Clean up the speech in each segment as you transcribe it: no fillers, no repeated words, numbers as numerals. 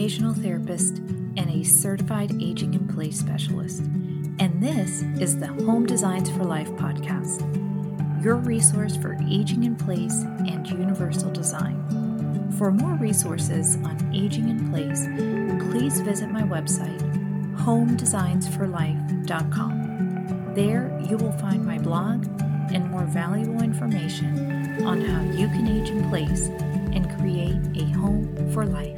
occupational therapist and a certified aging in place specialist, and this is the Home Designs for Life podcast, your resource for aging in place and universal design. For more resources on aging in place, please visit my website, homedesignsforlife.com. There you will find my blog and more valuable information on how you can age in place and create a home for life.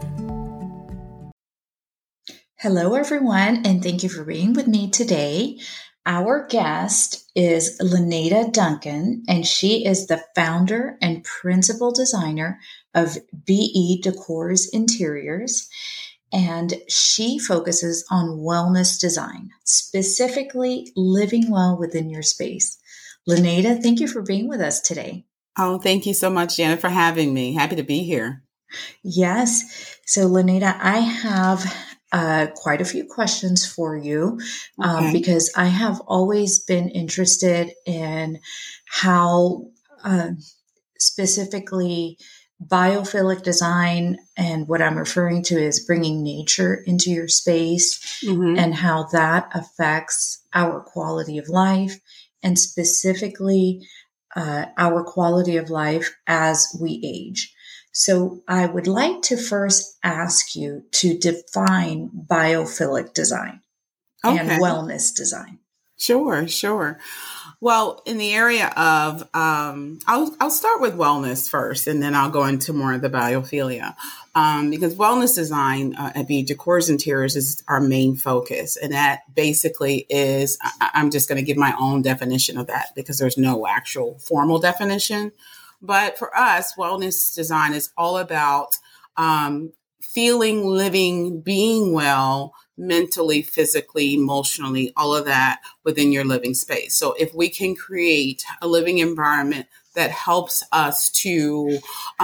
Hello, everyone, and thank you for being with me today. Our guest is Leneda Duncan, and she is the founder and principal designer of BE Decor's Interiors, and she focuses on wellness design, specifically living well within your space. Leneda, thank you for being with us today. Oh, thank you so much, Janet, for having me. Happy to be here. Yes. So, Leneda, I have quite a few questions for you because I have always been interested in how specifically biophilic design, and what I'm referring to is bringing nature into your space and how that affects our quality of life, and specifically our quality of life as we age. So I would like to first ask you to define biophilic design and wellness design. Sure. Well, in the area of, I'll start with wellness first, and then I'll go into more of the biophilia, because wellness design at BE Decor's Interiors is our main focus. And that basically is, I'm just going to give my own definition of that because there's no actual formal definition. But for us, wellness design is all about feeling, living, being well, mentally, physically, emotionally, all of that within your living space. So if we can create a living environment that helps us to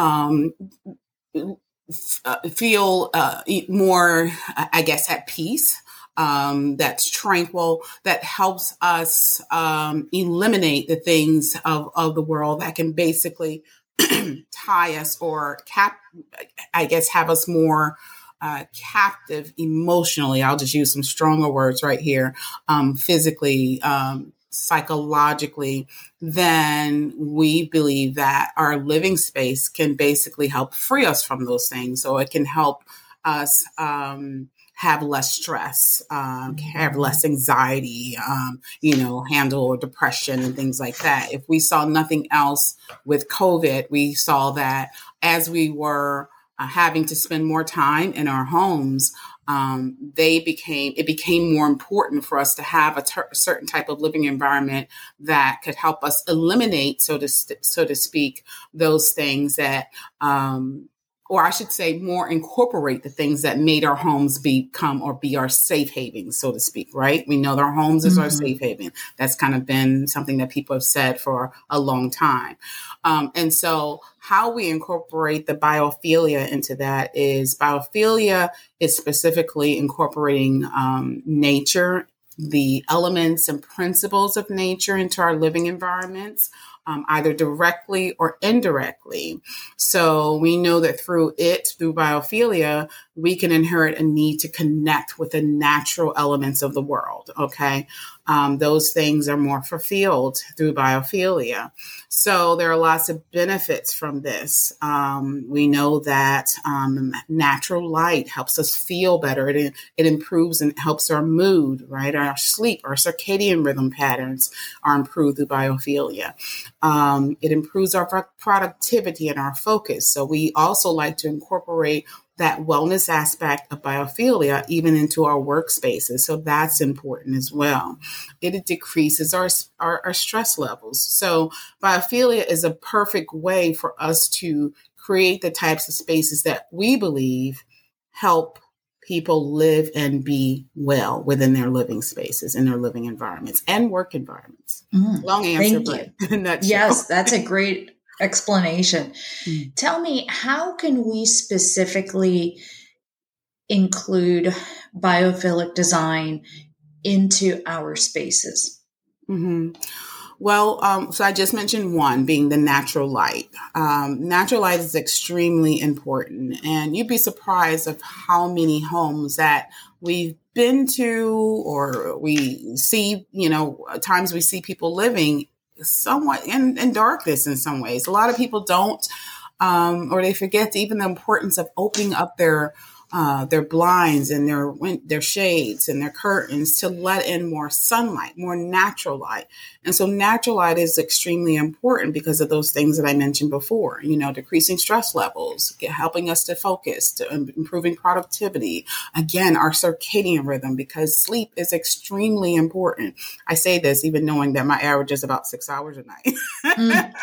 feel more, I guess, at peace, that's tranquil, that helps us eliminate the things of the world that can basically tie us or have us more captive emotionally. I'll just use some stronger words right here, physically, psychologically. Then we believe that our living space can basically help free us from those things. So it can help us have less stress, have less anxiety, handle depression and things like that. If we saw nothing else with COVID, we saw that as we were having to spend more time in our homes, it became more important for us to have a certain type of living environment that could help us eliminate, so to speak, those things that, or I should say more incorporate the things that made our homes be our safe haven, so to speak, right? We know that our homes is our safe haven. That's kind of been something that people have said for a long time. And so how we incorporate the biophilia into that is specifically incorporating nature, the elements and principles of nature into our living environments, either directly or indirectly. So we know that through biophilia, we can inherit a need to connect with the natural elements of the world. Okay. Those things are more fulfilled through biophilia. So there are lots of benefits from this. We know that natural light helps us feel better. It improves and helps our mood, right? Our sleep, our circadian rhythm patterns are improved through biophilia. It improves our productivity and our focus. So we also like to incorporate that wellness aspect of biophilia even into our workspaces. So that's important as well. It decreases our stress levels. So biophilia is a perfect way for us to create the types of spaces that we believe help people live and be well within their living spaces and their living environments and work environments. Long answer, but in a nutshell. Yes, that's a great explanation. Tell me, how can we specifically include biophilic design into our spaces? So I just mentioned one being the natural light. Natural light is extremely important, and you'd be surprised of how many homes that we've been to or we see, times we see people living somewhat in darkness in some ways. A lot of people don't, or they forget even the importance of opening up their blinds and their shades and their curtains to let in more sunlight, more natural light. And so natural light is extremely important because of those things that I mentioned before, decreasing stress levels, helping us to focus, to improving productivity. Again, our circadian rhythm, because sleep is extremely important. I say this even knowing that my average is about 6 hours a night.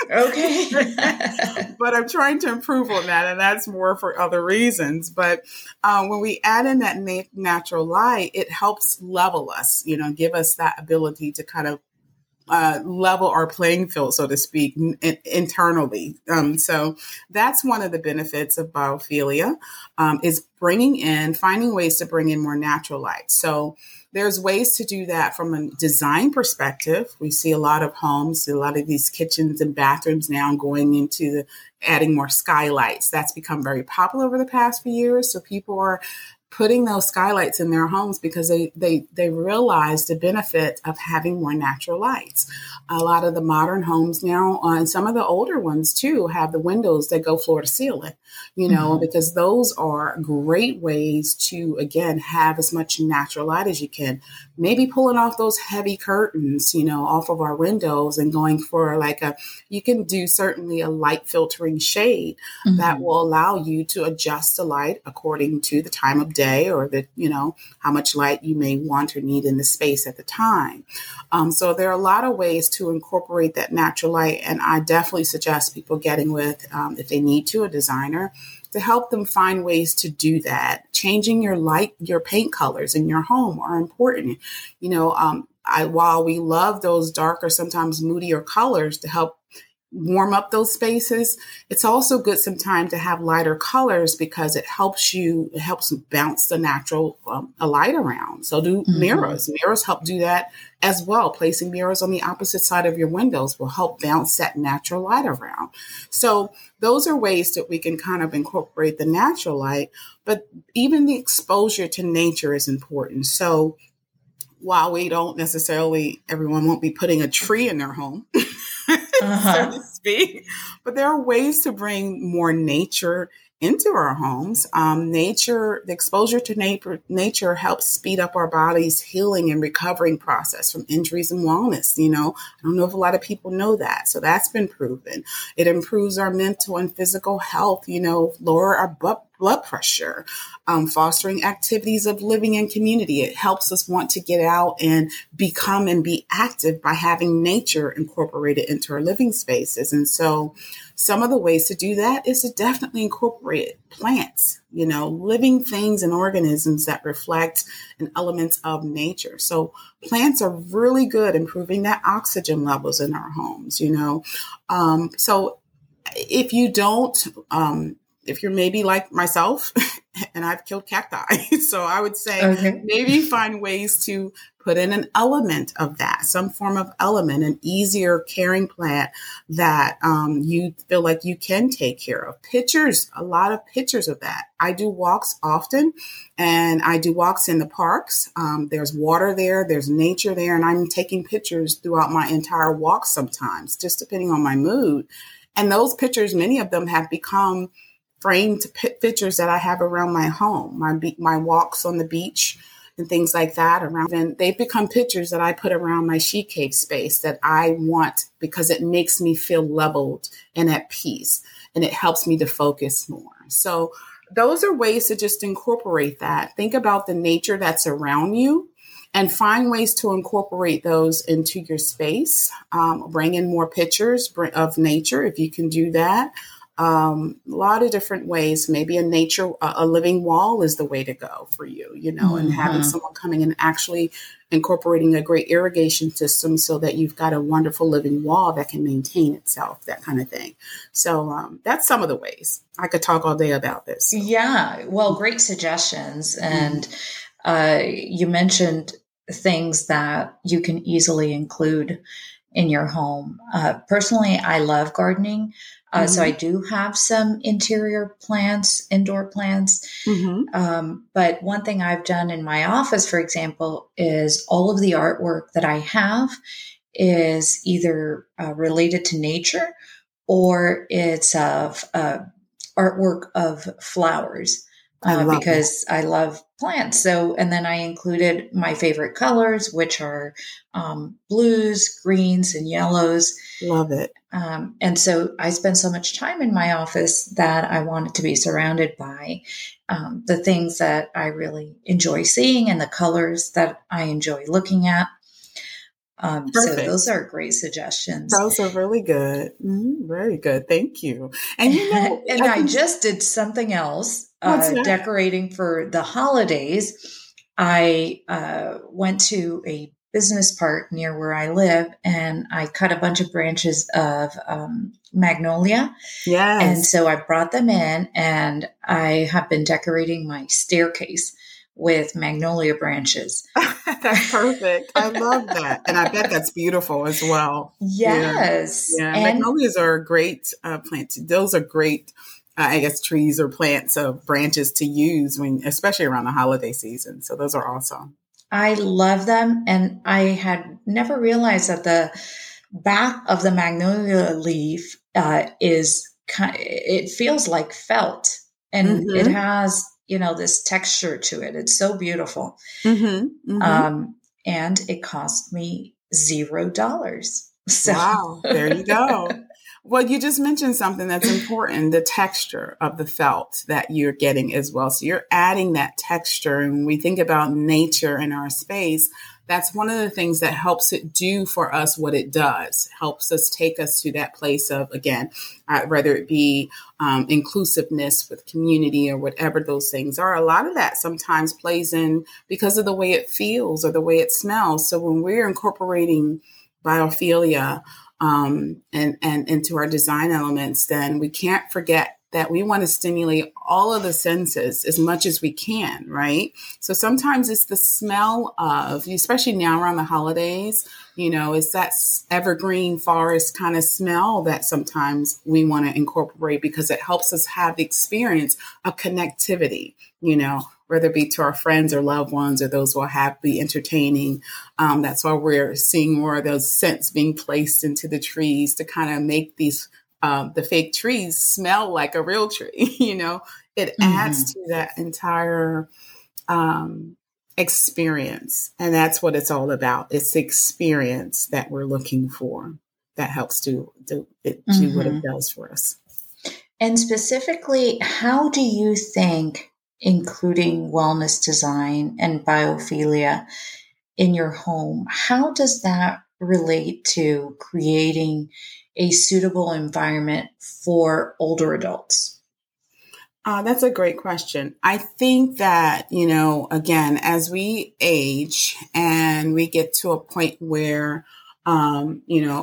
Okay. But I'm trying to improve on that, and that's more for other reasons. But when we add in that natural light, it helps level us, give us that ability to kind of level our playing field, so to speak, internally. So that's one of the benefits of biophilia, is finding ways to bring in more natural light. So there's ways to do that from a design perspective. We see a lot of homes, a lot of these kitchens and bathrooms now going into adding more skylights. That's become very popular over the past few years. So people are putting those skylights in their homes because they realize the benefit of having more natural lights. A lot of the modern homes now, and some of the older ones too, have the windows that go floor to ceiling, because those are great ways to, again, have as much natural light as you can. Maybe pulling off those heavy curtains, off of our windows and going for you can do certainly a light filtering shade that will allow you to adjust the light according to the time of day or how much light you may want or need in the space at the time. So there are a lot of ways to incorporate that natural light. And I definitely suggest people getting with, if they need to, a designer to help them find ways to do that. Changing your paint colors in your home are important. While we love those darker, sometimes moodier colors to help warm up those spaces, it's also good sometimes to have lighter colors because it helps bounce the natural light around. So do mirrors. Mirrors help do that as well. Placing mirrors on the opposite side of your windows will help bounce that natural light around. So those are ways that we can kind of incorporate the natural light, but even the exposure to nature is important. So while we don't necessarily, everyone won't be putting a tree in their home, so to speak, but there are ways to bring more nature into our homes. The exposure to nature helps speed up our body's healing and recovering process from injuries and wellness. I don't know if a lot of people know that. So that's been proven. It improves our mental and physical health, lower our blood pressure, fostering activities of living in community. It helps us want to get out and become and be active by having nature incorporated into our living spaces. And so some of the ways to do that is to definitely incorporate plants, living things and organisms that reflect an element of nature. So plants are really good improving that oxygen levels in our homes, So if you don't, if you're maybe like myself, and I've killed cacti, so I would say maybe find ways to put in an element of that, some form of element, an easier caring plant that you feel like you can take care of. Pictures, a lot of pictures of that. I do walks often, and I do walks in the parks. There's water there, there's nature there, and I'm taking pictures throughout my entire walk sometimes, just depending on my mood. And those pictures, many of them have become framed pictures that I have around my home, my walks on the beach and things like that around. And they've become pictures that I put around my she cave space that I want because it makes me feel leveled and at peace, and it helps me to focus more. So those are ways to just incorporate that. Think about the nature that's around you and find ways to incorporate those into your space. Bring in more pictures of nature if you can do that. A lot of different ways. Maybe a living wall is the way to go for you, and having someone coming and actually incorporating a great irrigation system so that you've got a wonderful living wall that can maintain itself, that kind of thing. So that's some of the ways. I could talk all day about this. Yeah. Well, great suggestions. And you mentioned things that you can easily include in your home. Personally, I love gardening. So I do have some interior plants, indoor plants. But one thing I've done in my office, for example, is all of the artwork that I have is either related to nature or it's of artwork of flowers. Because I love plants. So, and then I included my favorite colors, which are blues, greens, and yellows. Love it. And so I spend so much time in my office that I wanted to be surrounded by the things that I really enjoy seeing and the colors that I enjoy looking at. So those are great suggestions. Those are really good. Very good. Thank you. And and I just did something else. Decorating for the holidays, I went to a business park near where I live, and I cut a bunch of branches of magnolia. Yes. And so I brought them in, and I have been decorating my staircase with magnolia branches. That's perfect. I love that. And I bet that's beautiful as well. Yes. Yeah. Magnolias are a great plant. Those are great I guess trees or plants of branches to use especially around the holiday season. So those are awesome. I love them. And I had never realized that the back of the magnolia leaf it feels like felt, and it has, this texture to it. It's so beautiful. And it cost me $0. So. Wow. There you go. Well, you just mentioned something that's important, the texture of the felt that you're getting as well. So you're adding that texture. And when we think about nature in our space, that's one of the things that helps it do for us what it does, helps us take us to that place of, again, whether it be inclusiveness with community or whatever those things are. A lot of that sometimes plays in because of the way it feels or the way it smells. So when we're incorporating biophilia, and into our design elements, then we can't forget that we want to stimulate all of the senses as much as we can, right? So sometimes it's the smell of, especially now around the holidays, it's that evergreen forest kind of smell that sometimes we want to incorporate because it helps us have the experience of connectivity, whether it be to our friends or loved ones or those who will be entertaining. That's why we're seeing more of those scents being placed into the trees to kind of make these the fake trees smell like a real tree. It adds to that entire experience. And that's what it's all about. It's the experience that we're looking for that helps do what it does for us. And specifically, how do you think including wellness design and biophilia in your home, how does that relate to creating a suitable environment for older adults? That's a great question. I think that, again, as we age and we get to a point where, our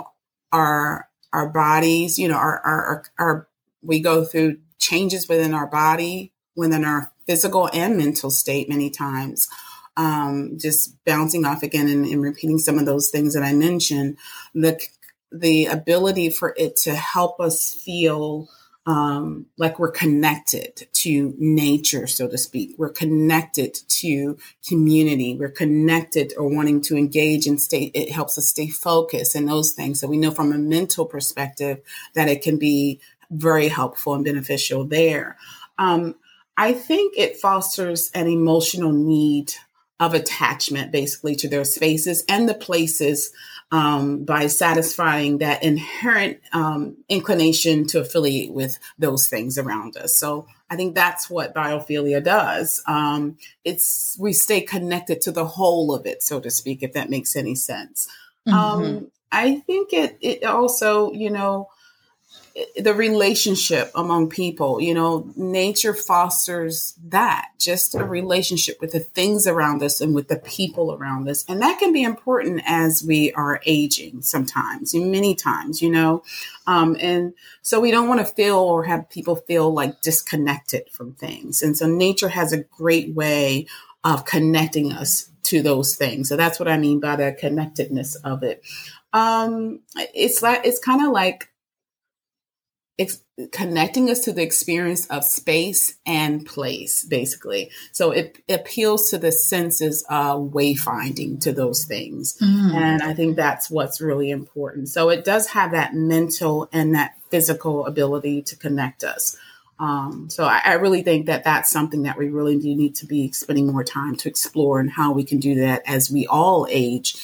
bodies, we go through changes within our body, within our physical and mental state many times. Just bouncing off again and repeating some of those things that I mentioned, the ability for it to help us feel like we're connected to nature, so to speak. We're connected to community. We're connected or wanting to engage and stay. It helps us stay focused and those things. So we know from a mental perspective that it can be very helpful and beneficial there. I think it fosters an emotional need of attachment, basically, to their spaces and the places by satisfying that inherent inclination to affiliate with those things around us. So I think that's what biophilia does. We stay connected to the whole of it, so to speak, if that makes any sense. I think it also, the relationship among people, nature fosters that, just a relationship with the things around us and with the people around us. And that can be important as we are aging sometimes, many times, and so we don't want to feel or have people feel like disconnected from things. And so nature has a great way of connecting us to those things. So that's what I mean by the connectedness of it. It's kind of like connecting us to the experience of space and place, basically. So it appeals to the senses of wayfinding to those things. And I think that's what's really important. So it does have that mental and that physical ability to connect us. So I really think that that's something that we really do need to be spending more time to explore, and how we can do that as we all age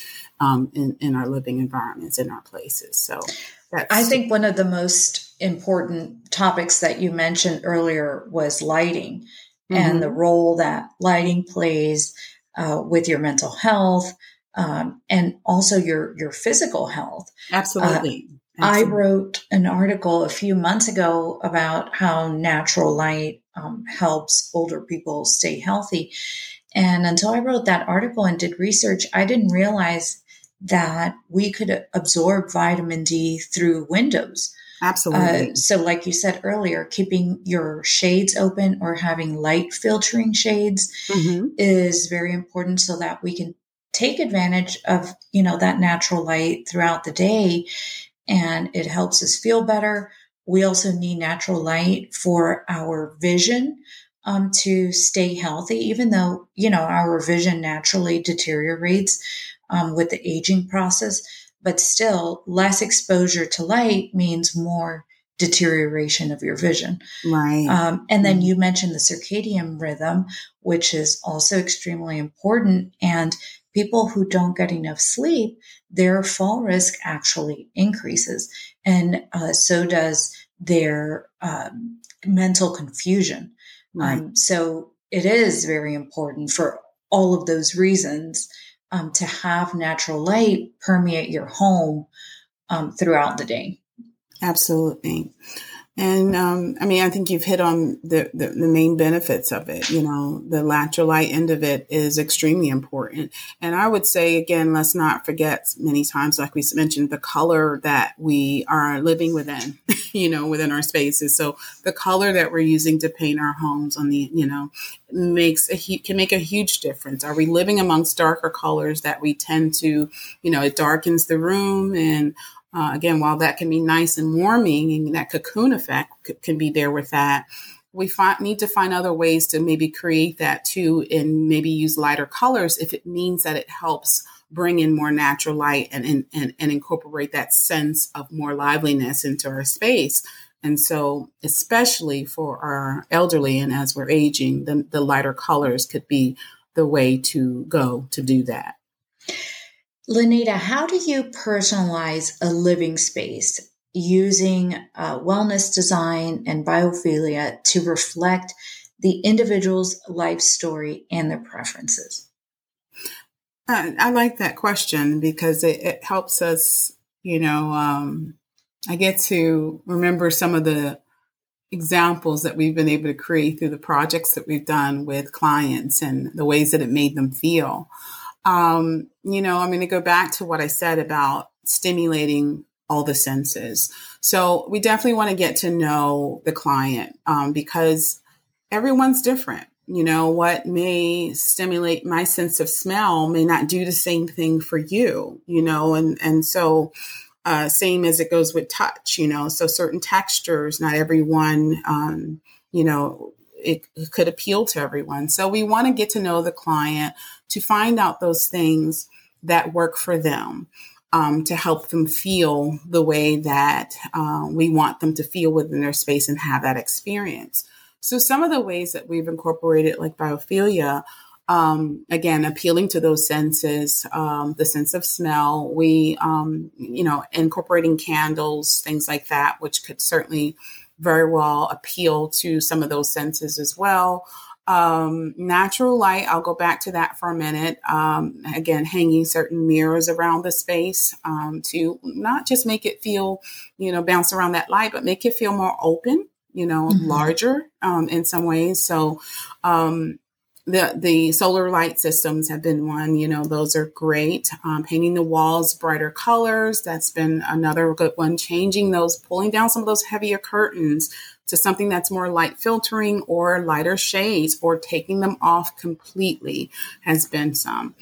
in our living environments, in our places. So I think one of the most important topics that you mentioned earlier was lighting and the role that lighting plays with your mental health and also your physical health. Absolutely. I wrote an article a few months ago about how natural light helps older people stay healthy. And until I wrote that article and did research, I didn't realize that we could absorb vitamin D through windows. Absolutely. So like you said earlier, keeping your shades open or having light filtering shades is very important, so that we can take advantage of, that natural light throughout the day, and it helps us feel better. We also need natural light for our vision to stay healthy, even though, our vision naturally deteriorates with the aging process, but still less exposure to light means more deterioration of your vision. Right. And then you mentioned the circadian rhythm, which is also extremely important. And people who don't get enough sleep, their fall risk actually increases. And so does their mental confusion. Right. So it is very important for all of those reasons to have natural light permeate your home throughout the day. Absolutely. And I think you've hit on the main benefits of it. The natural light end of it is extremely important. And I would say, again, let's not forget many times, like we mentioned, the color that we are living within, within our spaces. So the color that we're using to paint our homes on the, can make a huge difference. Are we living amongst darker colors that we tend to, it darkens the room, and again, while that can be nice and warming, and that cocoon effect can be there with that, we need to find other ways to maybe create that too, and maybe use lighter colors if it means that it helps bring in more natural light and incorporate that sense of more liveliness into our space. And so, especially for our elderly and as we're aging, the lighter colors could be the way to go to do that. Lenita, how do you personalize a living space using wellness design and biophilia to reflect the individual's life story and their preferences? I like that question because it helps us, I get to remember some of the examples that we've been able to create through the projects that we've done with clients and the ways that it made them feel. I'm going to go back to what I said about stimulating all the senses. So we definitely want to get to know the client because everyone's different. What may stimulate my sense of smell may not do the same thing for you, and so same as it goes with touch, so certain textures, not everyone, it could appeal to everyone. So we want to get to know the client to find out those things that work for them, to help them feel the way that we want them to feel within their space and have that experience. So some of the ways that we've incorporated, like biophilia, again, appealing to those senses, the sense of smell, we, incorporating candles, things like that, which could certainly very well appeal to some of those senses as well. Natural light, I'll go back to that for a minute. Again, hanging certain mirrors around the space to not just make it feel, bounce around that light, but make it feel more open, larger in some ways. So the solar light systems have been one, those are great. Painting the walls brighter colors, that's been another good one. Changing those, pulling down some of those heavier curtains to something that's more light filtering or lighter shades, or taking them off completely has been some.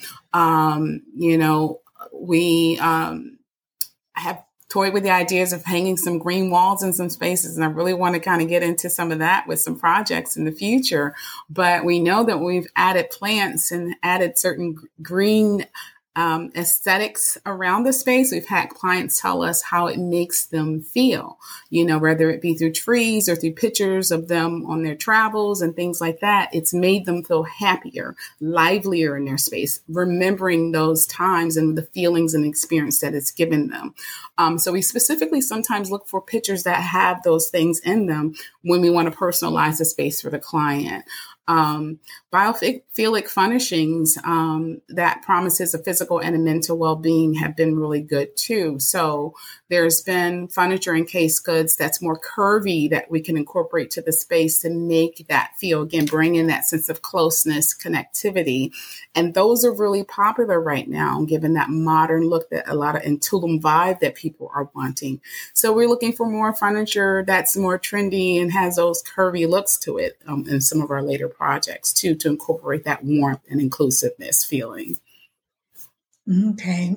We have toyed with the ideas of hanging some green walls in some spaces. And I really want to kind of get into some of that with some projects in the future. But we know that we've added plants and added certain green aesthetics around the space. We've had clients tell us how it makes them feel, whether it be through trees or through pictures of them on their travels and things like that. It's made them feel happier, livelier in their space, remembering those times and the feelings and experience that it's given them. So we specifically sometimes look for pictures that have those things in them when we want to personalize the space for the client. Biophilic furnishings that promises a physical and a mental well-being have been really good too. So there's been furniture and case goods that's more curvy that we can incorporate to the space to make that feel, again, bring in that sense of closeness, connectivity. And those are really popular right now, given that modern look, that a lot of Tulum vibe that people are wanting. So we're looking for more furniture that's more trendy and has those curvy looks to it in some of our later projects too, to incorporate that warmth and inclusiveness feeling. Okay.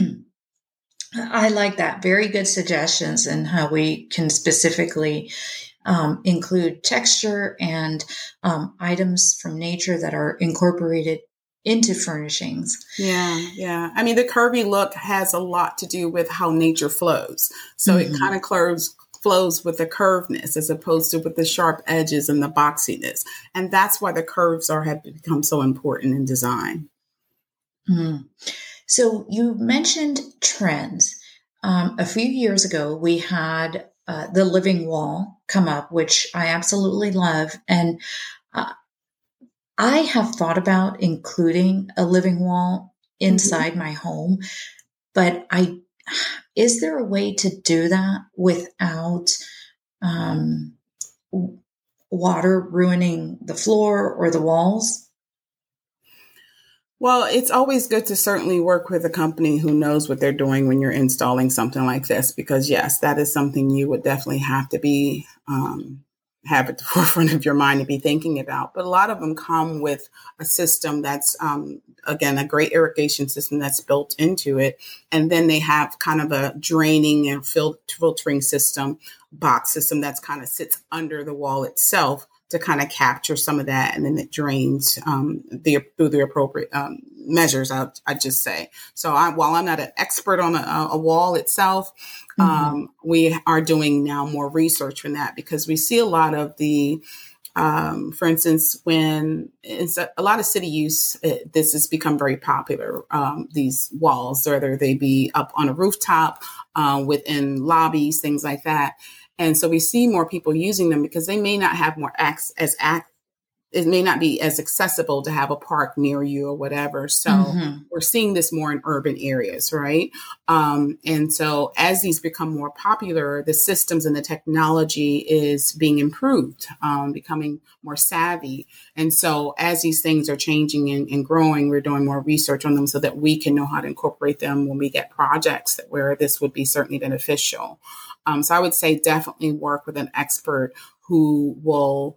I like that. Very good suggestions and how we can specifically include texture and items from nature that are incorporated into furnishings. Yeah. I mean, the curvy look has a lot to do with how nature flows. So it kind of flows with the curvedness as opposed to with the sharp edges and the boxiness. And that's why the curves have become so important in design. Mm. So you mentioned trends. A few years ago, we had the living wall come up, which I absolutely love. And I have thought about including a living wall inside my home, but is there a way to do that without water ruining the floor or the walls? Well, it's always good to certainly work with a company who knows what they're doing when you're installing something like this, because yes, that is something you would definitely have to be have at the forefront of your mind to be thinking about. But a lot of them come with a system that's, again, a great irrigation system that's built into it. And then they have kind of a draining and filtering system, box system that's kind of sits under the wall itself to kind of capture some of that. And then it drains through the appropriate measures, I'd just say. So while I'm not an expert on a wall itself, we are doing now more research on that, because we see a lot of the, for instance, when it's a lot of city use, this has become very popular, these walls, whether they be up on a rooftop, within lobbies, things like that. And so we see more people using them because they may not have it may not be as accessible to have a park near you or whatever. So we're seeing this more in urban areas, right? And so as these become more popular, the systems and the technology is being improved, becoming more savvy. And so as these things are changing and growing, we're doing more research on them so that we can know how to incorporate them when we get projects where this would be certainly beneficial. So I would say definitely work with an expert who will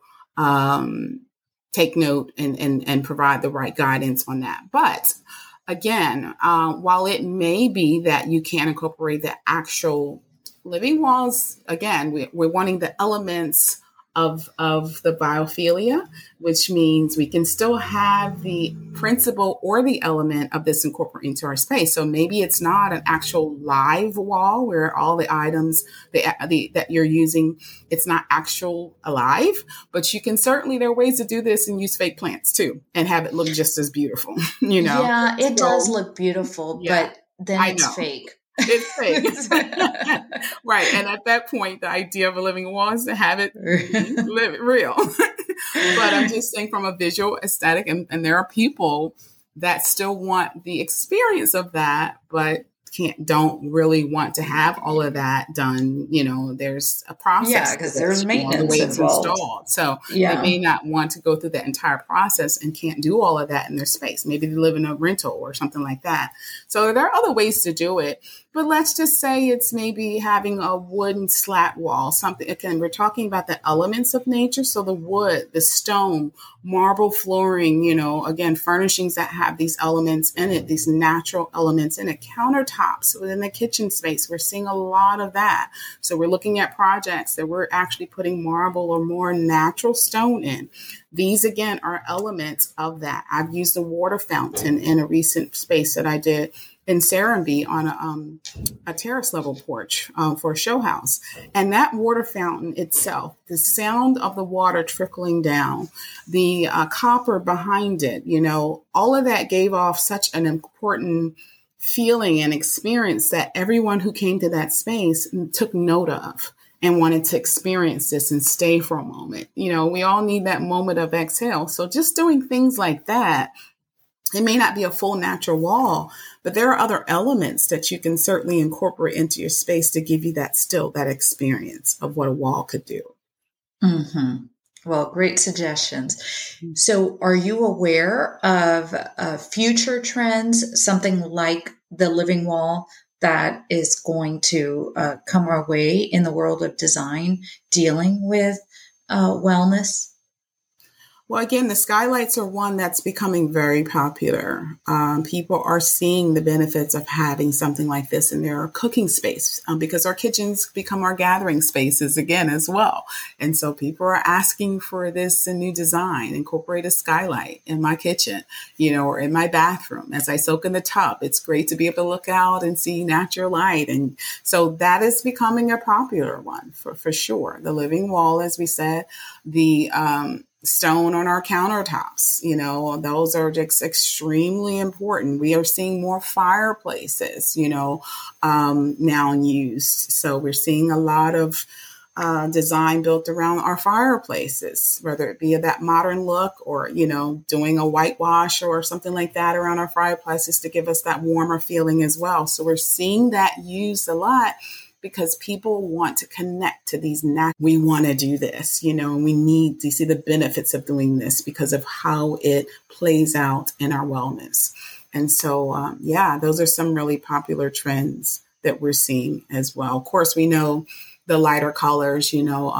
take note and provide the right guidance on that. But again, while it may be that you can incorporate the actual living walls, again, we're wanting the elements of the biophilia, which means we can still have the principle or the element of this incorporated into our space. So maybe it's not an actual live wall where all the items that you're using, it's not actual alive, but you can certainly, there are ways to do this and use fake plants too and have it look just as beautiful, Yeah, it does look beautiful, but then it's fake. It's fake. Right. And at that point, the idea of a living wall is to have it live real. But I'm just saying from a visual aesthetic, and there are people that still want the experience of that, but don't really want to have all of that done. There's a process. Yeah, because there's maintenance the way it's involved. Installed. So they may not want to go through that entire process and can't do all of that in their space. Maybe they live in a rental or something like that. So there are other ways to do it. But let's just say it's maybe having a wooden slat wall, something. Again, we're talking about the elements of nature. So the wood, the stone, marble flooring, again, furnishings that have these elements in it, these natural elements in it. Countertops within the kitchen space, we're seeing a lot of that. So we're looking at projects that we're actually putting marble or more natural stone in. These, again, are elements of that. I've used a water fountain in a recent space that I did in Serenbe on a terrace level porch for a show house. And that water fountain itself, the sound of the water trickling down, the copper behind it, all of that gave off such an important feeling and experience that everyone who came to that space took note of and wanted to experience this and stay for a moment. We all need that moment of exhale. So just doing things like that, it may not be a full natural wall, but there are other elements that you can certainly incorporate into your space to give you that experience of what a wall could do. Mm-hmm. Well, great suggestions. So are you aware of future trends, something like the living wall that is going to come our way in the world of design, dealing with wellness? Well, again, the skylights are one that's becoming very popular. People are seeing the benefits of having something like this in their cooking space because our kitchens become our gathering spaces again as well. And so people are asking for this new design, incorporate a skylight in my kitchen, or in my bathroom. As I soak in the tub, it's great to be able to look out and see natural light. And so that is becoming a popular one for sure. The living wall, as we said, the stone on our countertops, those are just extremely important. We are seeing more fireplaces, now used. So we're seeing a lot of design built around our fireplaces, whether it be that modern look or, doing a whitewash or something like that around our fireplaces to give us that warmer feeling as well. So we're seeing that used a lot, because people want to connect to these we want to do this, and we need to see the benefits of doing this because of how it plays out in our wellness. And so, those are some really popular trends that we're seeing as well. Of course, we know the lighter colors,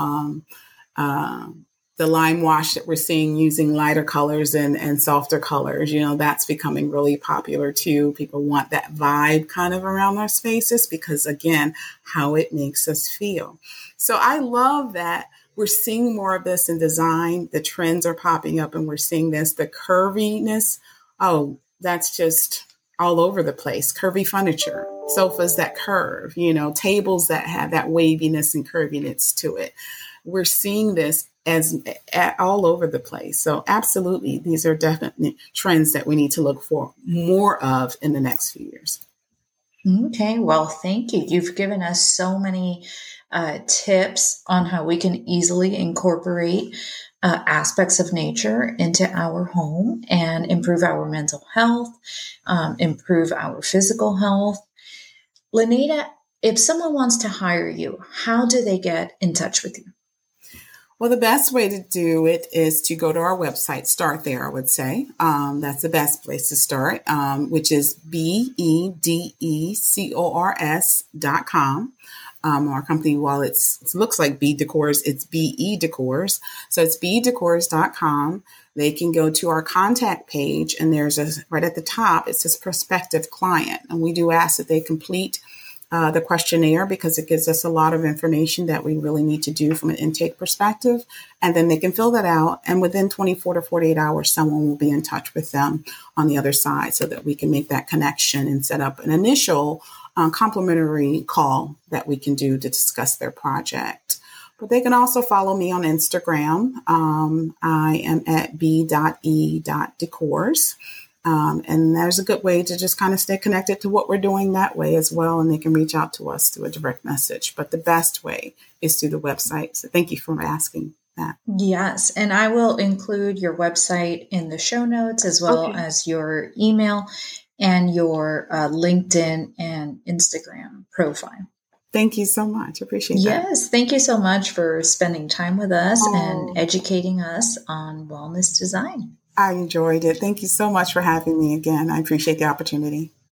the lime wash that we're seeing using lighter colors and softer colors, that's becoming really popular too. People want that vibe kind of around their spaces because, again, how it makes us feel. So I love that we're seeing more of this in design. The trends are popping up and we're seeing this, the curviness. Oh, that's just all over the place. Curvy furniture, sofas that curve, tables that have that waviness and curviness to it. We're seeing this as all over the place. So absolutely, these are definitely trends that we need to look for more of in the next few years. Okay, well, thank you. You've given us so many tips on how we can easily incorporate aspects of nature into our home and improve our mental health, improve our physical health. Lanita, if someone wants to hire you, how do they get in touch with you? Well, the best way to do it is to go to our website. Start there, I would say. That's the best place to start, which is bedecors.com. Our company, while it looks like B Decors, it's BE Decors. So it's bedecors.com. They can go to our contact page, and there's right at the top, it says prospective client. And we do ask that they complete the questionnaire because it gives us a lot of information that we really need to do from an intake perspective. And then they can fill that out. And within 24 to 48 hours, someone will be in touch with them on the other side so that we can make that connection and set up an initial complimentary call that we can do to discuss their project. But they can also follow me on Instagram. I am at b.e.decors. And there's a good way to just kind of stay connected to what we're doing that way as well. And they can reach out to us through a direct message. But the best way is through the website. So thank you for asking that. Yes. And I will include your website in the show notes as well as your email and your LinkedIn and Instagram profile. Thank you so much. Appreciate that. Yes. Thank you so much for spending time with us and educating us on wellness design. I enjoyed it. Thank you so much for having me again. I appreciate the opportunity.